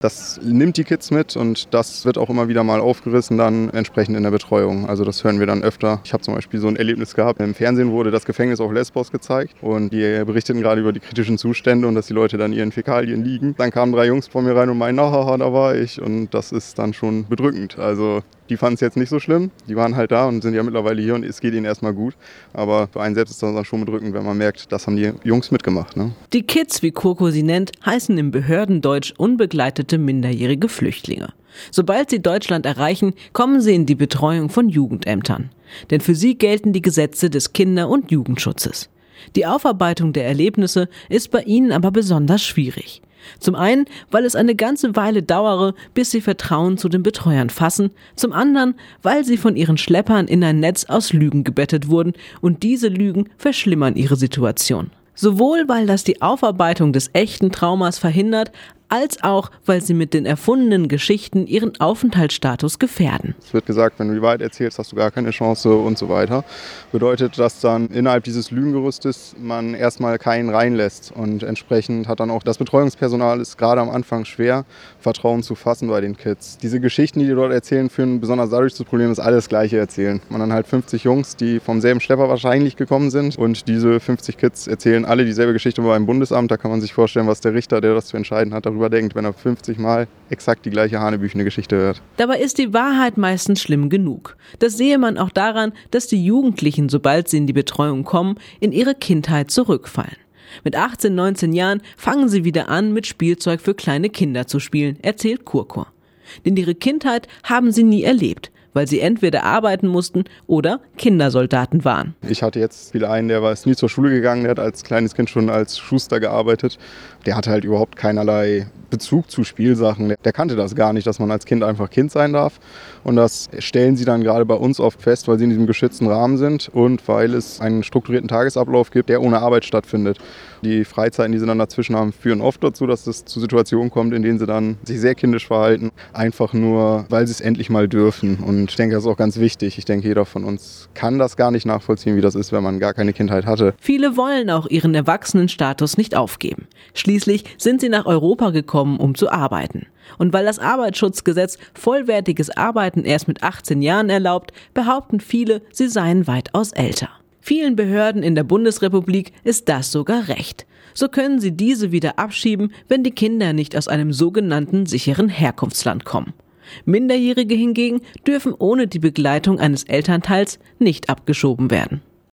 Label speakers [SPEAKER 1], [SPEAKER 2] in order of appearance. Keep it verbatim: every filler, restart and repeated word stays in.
[SPEAKER 1] Das nimmt die Kids mit und das wird auch immer wieder mal aufgerissen dann entsprechend in der Betreuung. Also das hören wir dann öfter. Ich habe zum Beispiel so ein Erlebnis gehabt. Im Fernsehen wurde das Gefängnis auf Lesbos gezeigt und die berichteten gerade über die kritischen Zustände und dass die Leute dann ihren Fäkalien liegen. Dann kamen drei Jungs vor mir rein und meinten, haha, da war ich. Und das ist dann schon bedrückend. Also die fanden es jetzt nicht so schlimm. Die waren halt da und sind ja mittlerweile hier und es geht ihnen erstmal gut. Aber für einen selbst ist das dann schon bedrückend, wenn man merkt, das haben die Jungs mitgemacht. Ne?
[SPEAKER 2] Die Kids, wie Kurko sie nennt, heißen im Behördendeutsch unbegleitete minderjährige Flüchtlinge. Sobald sie Deutschland erreichen, kommen sie in die Betreuung von Jugendämtern. Denn für sie gelten die Gesetze des Kinder- und Jugendschutzes. Die Aufarbeitung der Erlebnisse ist bei ihnen aber besonders schwierig. Zum einen, weil es eine ganze Weile dauere, bis sie Vertrauen zu den Betreuern fassen. Zum anderen, weil sie von ihren Schleppern in ein Netz aus Lügen gebettet wurden und diese Lügen verschlimmern ihre Situation. Sowohl, weil das die Aufarbeitung des echten Traumas verhindert, als auch, weil sie mit den erfundenen Geschichten ihren Aufenthaltsstatus gefährden.
[SPEAKER 1] Es wird gesagt, wenn du die Wahrheit erzählst, hast du gar keine Chance und so weiter. Bedeutet, dass dann innerhalb dieses Lügengerüstes man erstmal keinen reinlässt. Und entsprechend hat dann auch das Betreuungspersonal ist gerade am Anfang schwer, Vertrauen zu fassen bei den Kids. Diese Geschichten, die die dort erzählen, führen besonders dadurch das Problem, dass alle das Gleiche erzählen. Man dann halt fünfzig Jungs, die vom selben Schlepper wahrscheinlich gekommen sind. Und diese fünfzig Kids erzählen alle dieselbe Geschichte beim Bundesamt. Da kann man sich vorstellen, was der Richter, der das zu entscheiden hat, darüber denkt, wenn er fünfzig Mal exakt die gleiche hanebüchene Geschichte hört.
[SPEAKER 2] Dabei ist die Wahrheit meistens schlimm genug. Das sehe man auch daran, dass die Jugendlichen, sobald sie in die Betreuung kommen, in ihre Kindheit zurückfallen. Mit achtzehn, neunzehn Jahren fangen sie wieder an, mit Spielzeug für kleine Kinder zu spielen, erzählt Kurko. Denn ihre Kindheit haben sie nie erlebt, weil sie entweder arbeiten mussten oder Kindersoldaten waren.
[SPEAKER 1] Ich hatte jetzt wieder einen, der war ist nie zur Schule gegangen, der hat als kleines Kind schon als Schuster gearbeitet. Der hatte halt überhaupt keinerlei Bezug zu Spielsachen. Der kannte das gar nicht, dass man als Kind einfach Kind sein darf. Und das stellen sie dann gerade bei uns oft fest, weil sie in diesem geschützten Rahmen sind und weil es einen strukturierten Tagesablauf gibt, der ohne Arbeit stattfindet. Die Freizeiten, die sie dann dazwischen haben, führen oft dazu, dass es zu Situationen kommt, in denen sie dann sich sehr kindisch verhalten. Einfach nur, weil sie es endlich mal dürfen. Und ich denke, das ist auch ganz wichtig. Ich denke, jeder von uns kann das gar nicht nachvollziehen, wie das ist, wenn man gar keine Kindheit hatte.
[SPEAKER 2] Viele wollen auch ihren Erwachsenenstatus nicht aufgeben. Schließlich sind sie nach Europa gekommen, um zu arbeiten. Und weil das Arbeitsschutzgesetz vollwertiges Arbeiten erst mit achtzehn Jahren erlaubt, behaupten viele, sie seien weitaus älter. Vielen Behörden in der Bundesrepublik ist das sogar recht. So können sie diese wieder abschieben, wenn die Kinder nicht aus einem sogenannten sicheren Herkunftsland kommen. Minderjährige hingegen dürfen ohne die Begleitung eines Elternteils nicht abgeschoben werden.